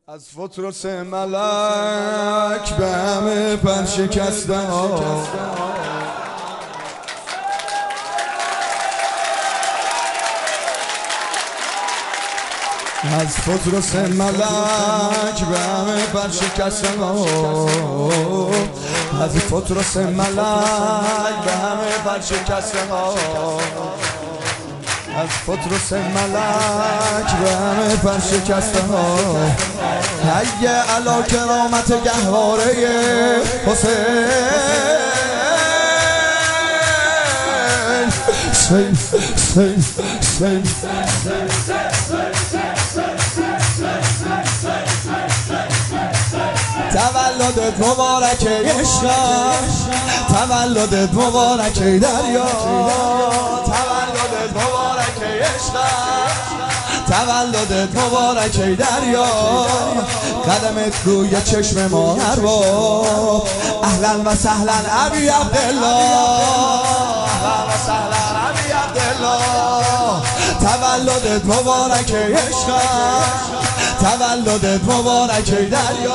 از فطرس ملک به همه پر شکسته ها، از فطرس ملک به همه پر شکسته ها، از فطرس ملک به همه پر شکسته ها، از فطرس ملک به همه پر شکسته ها. حی علی کرامت گهواره حسین، سین سین سین تولدت مبارک عشقم، تولدت مبارک دریا، تولدت مبارک عشقم، تولدت مبارک دریا. قدمت روی چشم ما هر بار، اهلا و سهلا ابی عبدالله، اهلا و سهلا ابی عبدالله. تولدت مبارک عشقم، تولدت مبارک دریا،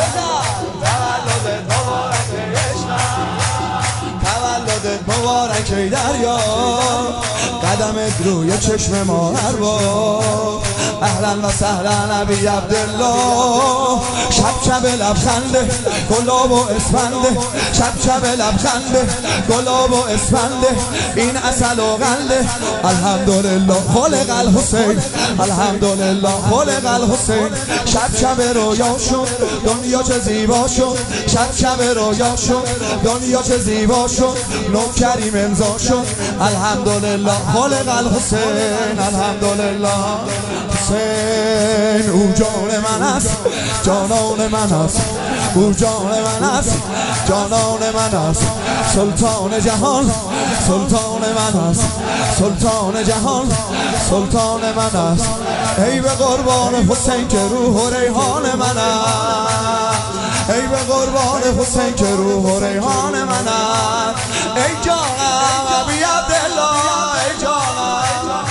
تولدت مبارک عشقم، تولدت مبارک دریا. قدمت روی چشم ما هر بار، اهلا و سهلا ابی عبدالله. شب شب لبخنده گلاب و اسفنده، شب شب لبخنده گلاب و اسفنده، این عسل و قنده. الحمدلله خلق الحسین، الحمدلله خلق الحسین. شب شب رویا شد دنیا چه زیبا شد، شب شب رویا شد دنیا چه زیبا شد، نوکریم امضا شد. الحمدلله خلق الحسین، الحمدلله حسین. او جان من است جانان من است، او جان من است جانان من است. سلطان جهان سلطان من است، سلطان جهان سلطان من است. ای به قربان حسین که روح و ریحان من است، ای به قربان حسین که روح و ریحان من است. ای جانم ابی عبدالله، ای جانم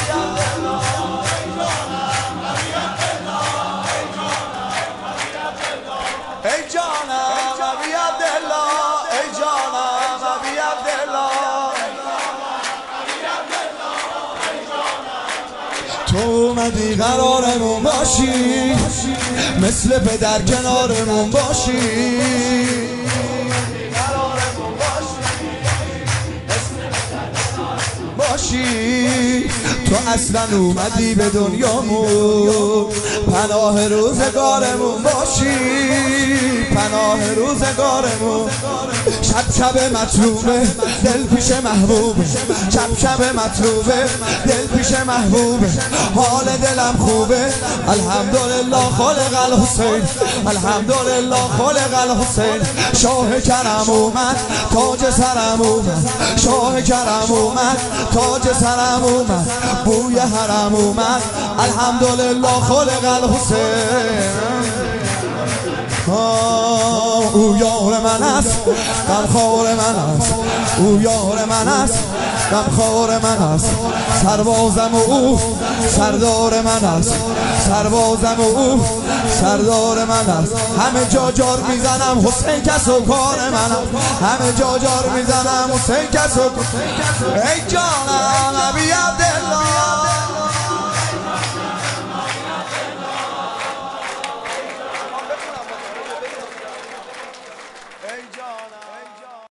ای جانم ابی عبدالله، ای جانم ابی عبدالله. تو اومدی قرارمون باشی، مثل پدر کنارمون باشی، باشی. تو اصلا اومدی به دنیامون، پناه روزگارمون باشی، پناه روزگارمون. شب شب مطلوبه دل پیش محبوبه، شب شب مطلوبه دل پیش محبوبه. حال دلم خوبه الحمدلله خلق الحسین، الحمدلله خلق الحسین. شاه کرم اومد تاج سرم اومد، شاه کرم اومد تاج سرم اومد، بوی حرم اومد الحمدلله خلق الحسین. او یار من است غمخوار من است، او یار من است غمخوار من است. سربازم و او سردار من است، سربازم و او سردار من است. همه جا جار میزنم حسین کس و کار من است، همه جا جار میزنم حسین کس و کار. ای جانم ابی عبدالله، ای جانم